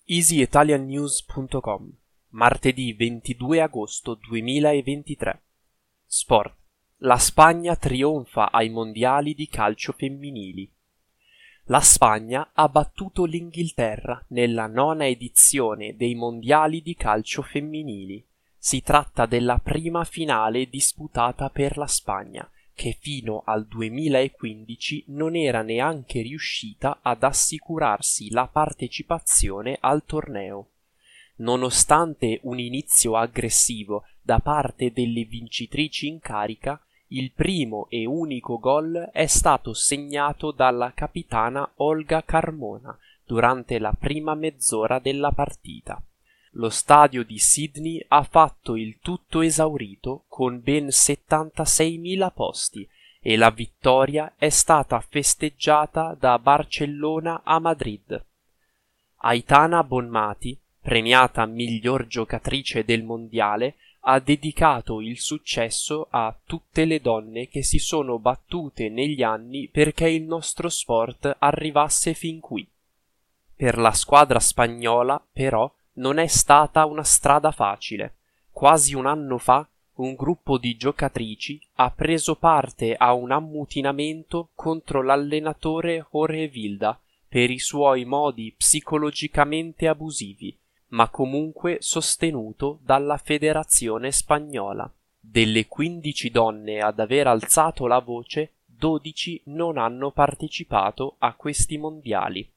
EasyItalianNews.com, martedì 22 agosto 2023. Sport. La Spagna trionfa ai mondiali di calcio femminili. La Spagna ha battuto l'Inghilterra nella 9ª edizione dei mondiali di calcio femminili. Si tratta della prima finale disputata per la Spagna, che fino al 2015 non era neanche riuscita ad assicurarsi la partecipazione al torneo. Nonostante un inizio aggressivo da parte delle vincitrici in carica, il primo e unico gol è stato segnato dalla capitana Olga Carmona durante la prima mezz'ora della partita. Lo stadio di Sydney ha fatto il tutto esaurito con ben 76.000 posti e la vittoria è stata festeggiata da Barcellona a Madrid. Aitana Bonmati, premiata miglior giocatrice del mondiale, ha dedicato il successo a tutte le donne che si sono battute negli anni perché il nostro sport arrivasse fin qui. Per la squadra spagnola, però, non è stata una strada facile. Quasi un anno fa, un gruppo di giocatrici ha preso parte a un ammutinamento contro l'allenatore Jorge Vilda per i suoi modi psicologicamente abusivi, ma comunque sostenuto dalla Federazione Spagnola. Delle 15 donne ad aver alzato la voce, 12 non hanno partecipato a questi mondiali.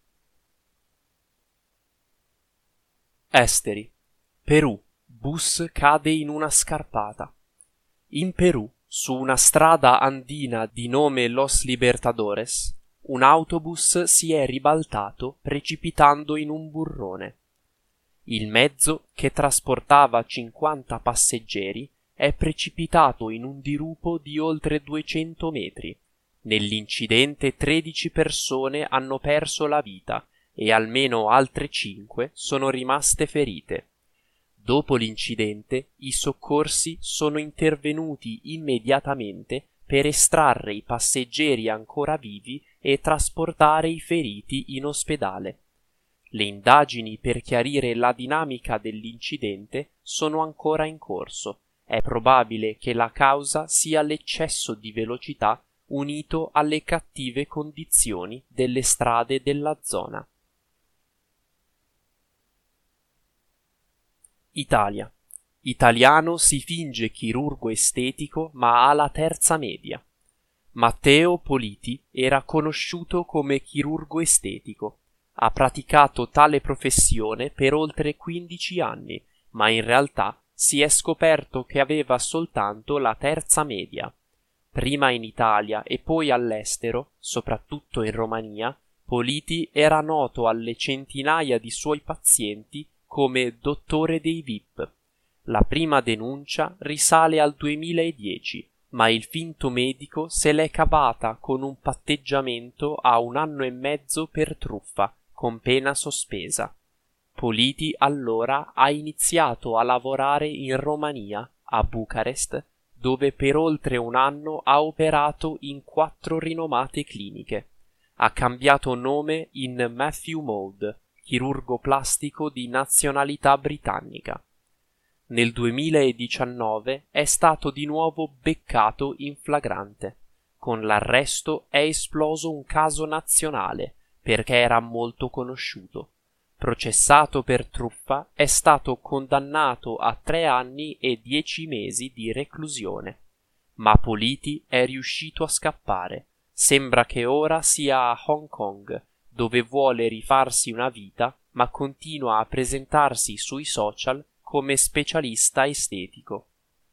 Esteri. Perù. Bus cade in una scarpata. In Perù, su una strada andina di nome Los Libertadores, un autobus si è ribaltato precipitando in un burrone. Il mezzo, che trasportava 50 passeggeri, è precipitato in un dirupo di oltre 200 metri. Nell'incidente 13 persone hanno perso la vita e almeno altre 5 sono rimaste ferite. Dopo l'incidente, i soccorsi sono intervenuti immediatamente per estrarre i passeggeri ancora vivi e trasportare i feriti in ospedale. Le indagini per chiarire la dinamica dell'incidente sono ancora in corso. È probabile che la causa sia l'eccesso di velocità unito alle cattive condizioni delle strade della zona. Italia. Italiano si finge chirurgo estetico ma ha la terza media. Matteo Politi era conosciuto come chirurgo estetico. Ha praticato tale professione per oltre 15 anni, ma in realtà si è scoperto che aveva soltanto la terza media. Prima in Italia e poi all'estero, soprattutto in Romania, Politi era noto alle centinaia di suoi pazienti come dottore dei VIP. La prima denuncia risale al 2010, ma il finto medico se l'è cavata con un patteggiamento a 1 anno e mezzo per truffa, con pena sospesa. Politi allora ha iniziato a lavorare in Romania, a Bucarest, dove per oltre 1 anno ha operato in 4 rinomate cliniche. Ha cambiato nome in Matthew Mould, chirurgo plastico di nazionalità britannica. Nel 2019 è stato di nuovo beccato in flagrante. Con l'arresto è esploso un caso nazionale, perché era molto conosciuto. Processato per truffa, è stato condannato a 3 anni e 10 mesi di reclusione. Ma Politi è riuscito a scappare. Sembra che ora sia a Hong Kong, dove vuole rifarsi una vita, ma continua a presentarsi sui social come specialista estetico.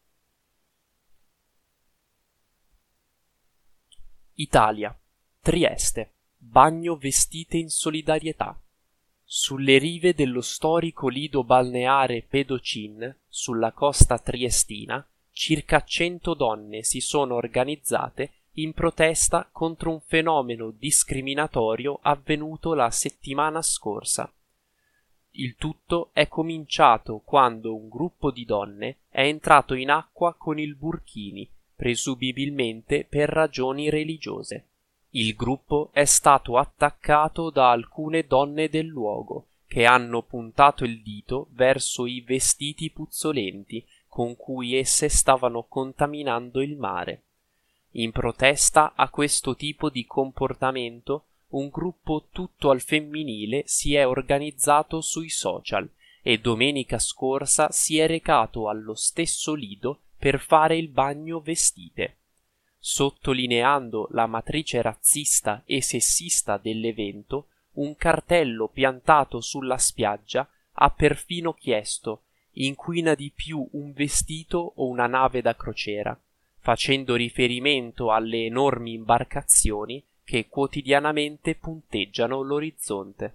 Italia. Trieste. Bagno vestite in solidarietà. Sulle rive dello storico lido balneare Pedocin, sulla costa triestina, circa 100 donne si sono organizzate in protesta contro un fenomeno discriminatorio avvenuto la settimana scorsa. Il tutto è cominciato quando un gruppo di donne è entrato in acqua con il burkini, presumibilmente per ragioni religiose. Il gruppo è stato attaccato da alcune donne del luogo, che hanno puntato il dito verso i vestiti puzzolenti con cui esse stavano contaminando il mare. In protesta a questo tipo di comportamento, un gruppo tutto al femminile si è organizzato sui social e domenica scorsa si è recato allo stesso lido per fare il bagno vestite. Sottolineando la matrice razzista e sessista dell'evento, un cartello piantato sulla spiaggia ha perfino chiesto: inquina di più un vestito o una nave da crociera, facendo riferimento alle enormi imbarcazioni che quotidianamente punteggiano l'orizzonte.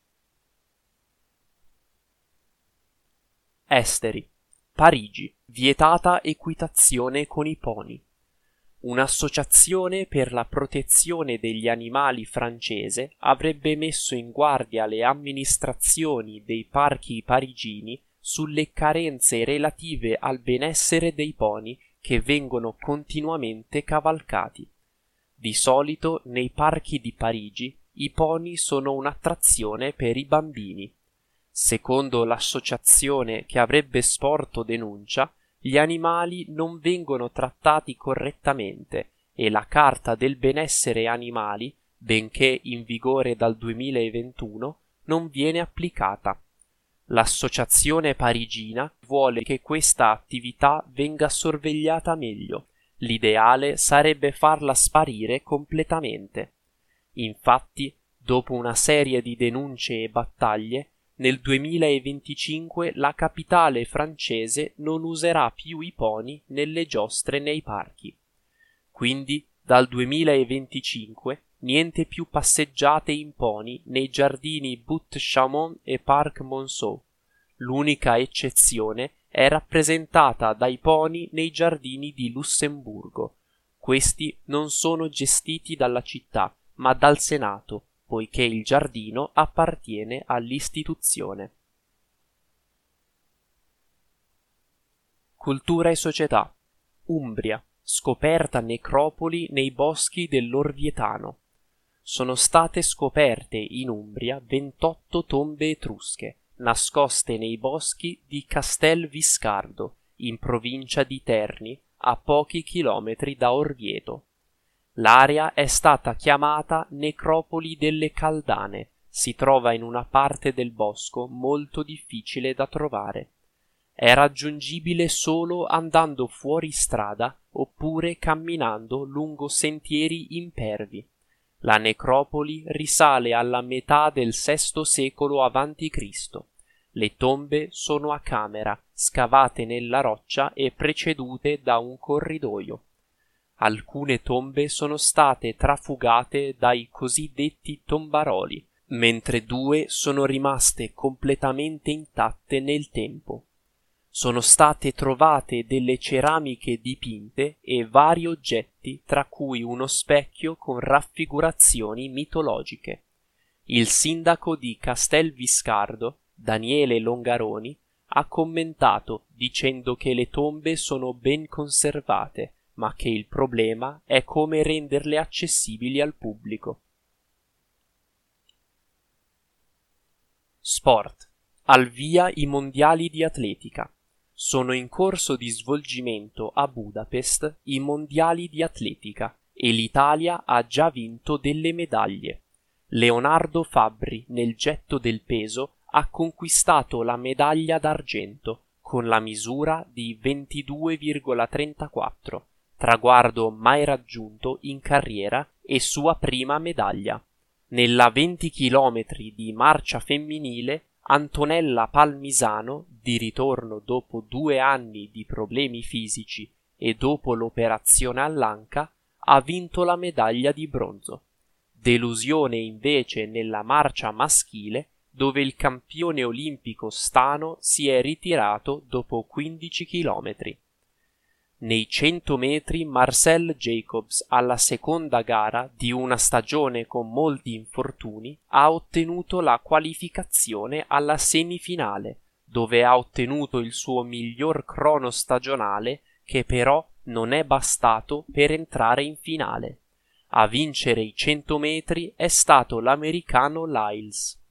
Esteri. Parigi. Vietata equitazione con i pony. Un'associazione per la protezione degli animali francese avrebbe messo in guardia le amministrazioni dei parchi parigini sulle carenze relative al benessere dei pony che vengono continuamente cavalcati. Di solito nei parchi di Parigi i pony sono un'attrazione per i bambini. Secondo l'associazione che avrebbe sporto denuncia, gli animali non vengono trattati correttamente e la Carta del benessere animali, benché in vigore dal 2021, non viene applicata. L'associazione parigina vuole che questa attività venga sorvegliata meglio. L'ideale sarebbe farla sparire completamente. Infatti, dopo una serie di denunce e battaglie, nel 2025 la capitale francese non userà più i pony nelle giostre nei parchi. Quindi, dal 2025, niente più passeggiate in pony nei giardini Butte-Chaumont e Parc Monceau. L'unica eccezione è rappresentata dai pony nei giardini di Lussemburgo. Questi non sono gestiti dalla città, ma dal Senato, poiché il giardino appartiene all'istituzione. Cultura e società. Umbria. Scoperta necropoli nei boschi dell'Orvietano. Sono state scoperte in Umbria 28 tombe etrusche, nascoste nei boschi di Castel Viscardo, in provincia di Terni, a pochi chilometri da Orvieto. L'area è stata chiamata Necropoli delle Caldane, si trova in una parte del bosco molto difficile da trovare. È raggiungibile solo andando fuori strada oppure camminando lungo sentieri impervi. La necropoli risale alla metà del VI secolo a.C. Le tombe sono a camera, scavate nella roccia e precedute da un corridoio. Alcune tombe sono state trafugate dai cosiddetti tombaroli, mentre 2 sono rimaste completamente intatte nel tempo. Sono state trovate delle ceramiche dipinte e vari oggetti, tra cui uno specchio con raffigurazioni mitologiche. Il sindaco di Castel Viscardo, Daniele Longaroni, ha commentato dicendo che le tombe sono ben conservate, ma che il problema è come renderle accessibili al pubblico. Sport. Al via i mondiali di atletica. Sono in corso di svolgimento a Budapest i mondiali di atletica e l'Italia ha già vinto delle medaglie. Leonardo Fabbri nel getto del peso ha conquistato la medaglia d'argento con la misura di 22,34, traguardo mai raggiunto in carriera e sua prima medaglia. Nella 20 km di marcia femminile, Antonella Palmisano, di ritorno dopo 2 anni di problemi fisici e dopo l'operazione all'anca, ha vinto la medaglia di bronzo. Delusione invece nella marcia maschile, dove il campione olimpico Stano si è ritirato dopo 15 chilometri. Nei 100 metri Marcel Jacobs, alla seconda gara di una stagione con molti infortuni, ha ottenuto la qualificazione alla semifinale, dove ha ottenuto il suo miglior crono stagionale, che però non è bastato per entrare in finale. A vincere i 100 metri è stato l'americano Lyles.